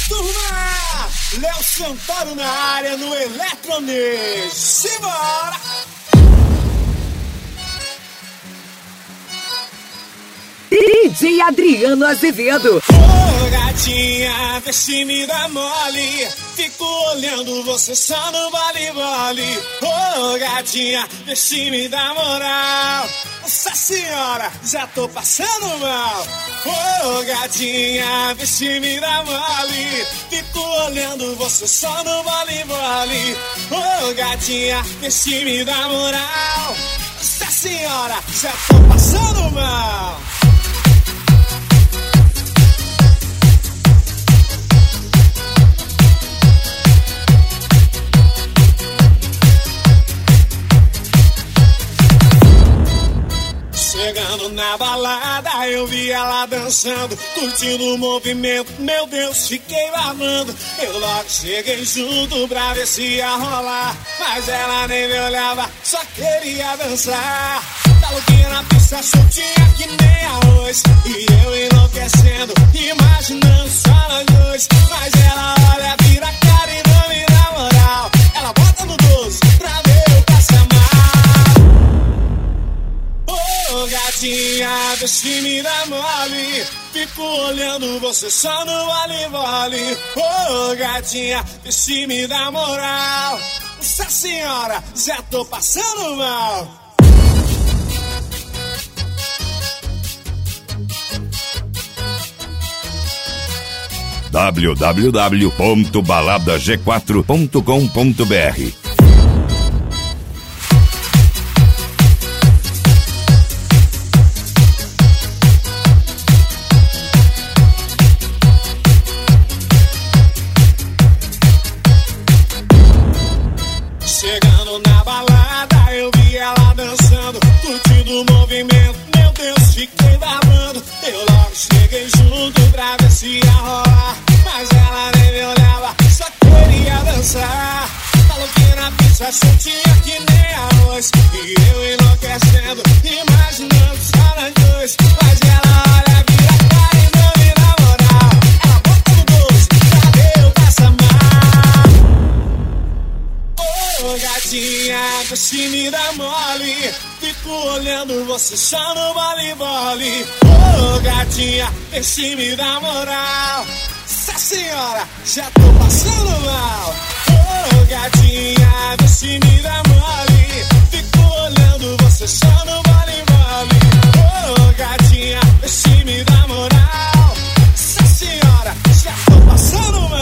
turma! Léo Santoro na área no Eletrones. Simbora! DJ Adriano Azevedo. Ô gatinha, vê se me dá mole. Fico olhando você só no vale-vale. Ô gatinha, vê se me dá moral. Nossa senhora, já tô passando mal. Ô gatinha, vê se me dá mole. Fico olhando você só no vale-vale. Ô gatinha, vê se me dá moral. Nossa senhora, já tô passando mal. Chegando na balada, eu vi ela dançando, curtindo o movimento, meu Deus, fiquei babando. Eu logo cheguei junto pra ver se ia rolar, mas ela nem me olhava, só queria dançar. Tá louquinha na pista, soltinha que nem arroz, e eu enlouquecendo, imaginando só nós dois. Mas ela olha, vira a cara e não me dá moral. Ela bota no 12 pra ver eu passar mal. Ô gatinha, vê se me dá mole. Fico olhando você só no vale-vale. Ô gatinha, vê se me dá moral. Nossa senhora, já tô passando mal. www.baladag4.com.br. Chegando na balada, eu vi ela dançando, curtindo o movimento, meu Deus, fiquei babando. Eu logo cheguei junto pra ver se ia rolar, mas ela nem me olhava, só queria dançar. Tá louquinha na pista, soltinha que nem arroz, e eu enlouquecendo, imaginando só nós dois. Mas ela olha, vira a cara e não me dá moral. Ela bota no 12 pra ver eu passar mal. Ô gatinha, vê se me dá mole. Fico olhando você só no vale-vale. Ô gatinha, vê se me dá moral. Nossa senhora, já tô passando mal. Ô gatinha, vê se me dá mole. Fico olhando você só no vale-vale. Ô gatinha, vê se me dá moral. Nossa senhora, já tô passando mal.